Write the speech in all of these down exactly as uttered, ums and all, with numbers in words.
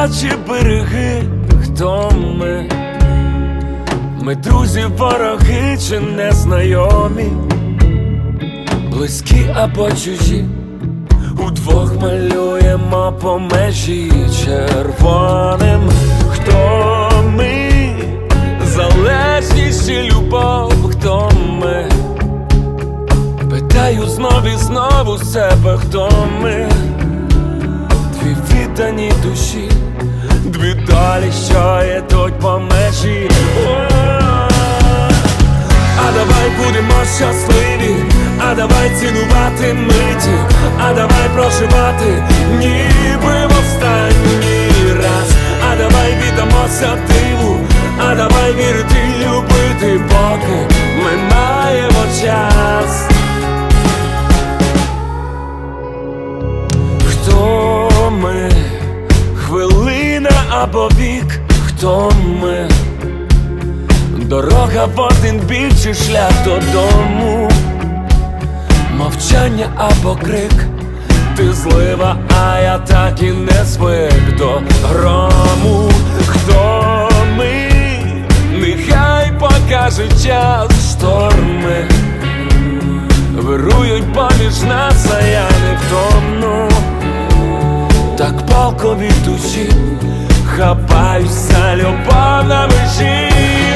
чи береги, хто ми? Ми друзі, вороги чи незнайомі, близькі або чужі, удвох малюємо по межі червоним. Хто ми? Залежність чи любов, хто ми? Питаю знов і знову себе, хто ми? Дві віддані душі, дві долі, що йдуть по межі. А давай будемо щасливі, а давай цінувати миті, а давай проживати, ніби в останній раз. А давай віддамося диву, а давай вірити й любити, поки ми маємо час. Хто ми? Хвилина або вік, хто ми? Дорога в один бік чи шлях додому, мовчання або крик, ти злива, а я так і не звик до грому. Хто ми? Нехай покаже час, шторми вирують поміж нас, а я не втомну. Так палко від душі хапаюся, любов на межі.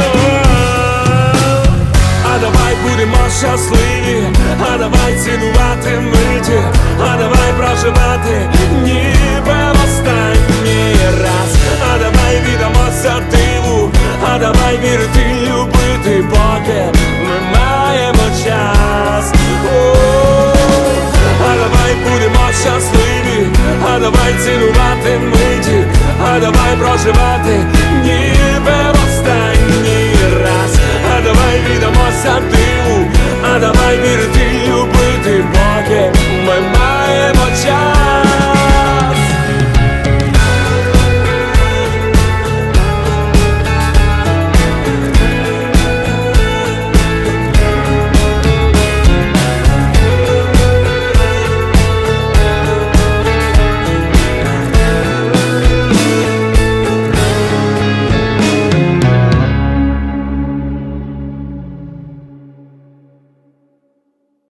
А давай будемо щасливі, а давай цінувати миті, а давай проживати, ніби в останній раз. А давай віддамося диву, а давай вірити й любити, поки ми маємо час. А давай будемо щасливі, а давай цінувати миті, а давай проживати, ніби в останній раз. А давай віддамося диву,